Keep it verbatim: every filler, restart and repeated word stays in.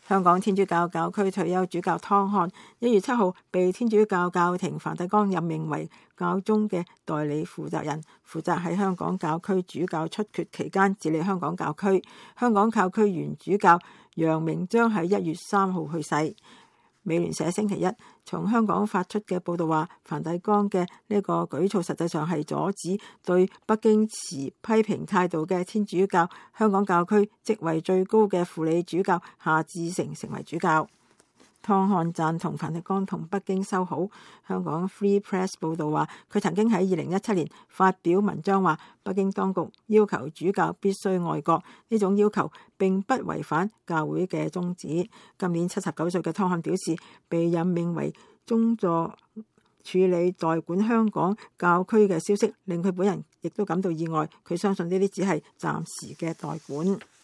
香港天主教教區退休主教湯漢一月七號被天主教教廷梵蒂岡任命為教宗嘅代理負責人，負責喺香港教區主教出缺期間治理香港教區。香港教區原主教楊明章喺一月三號去世。美聯社星期一從香港發出嘅報道話，梵蒂岡嘅呢個舉措實際上係阻止對北京持批評態度嘅天主教香港教區職位最高嘅輔理主教夏志誠成為主教。湯漢贊同梵蒂岡同北京修好。香港 Free Press 報道話，佢曾經喺二零一七年發表文章話，北京當局要求主教必須愛國，呢種要求並不違反教會嘅宗旨。今年七十九歲嘅湯漢表示，被任命為宗座處理代管香港教區嘅消息令佢本人亦都感到意外，佢相信呢啲只係暫時嘅代管。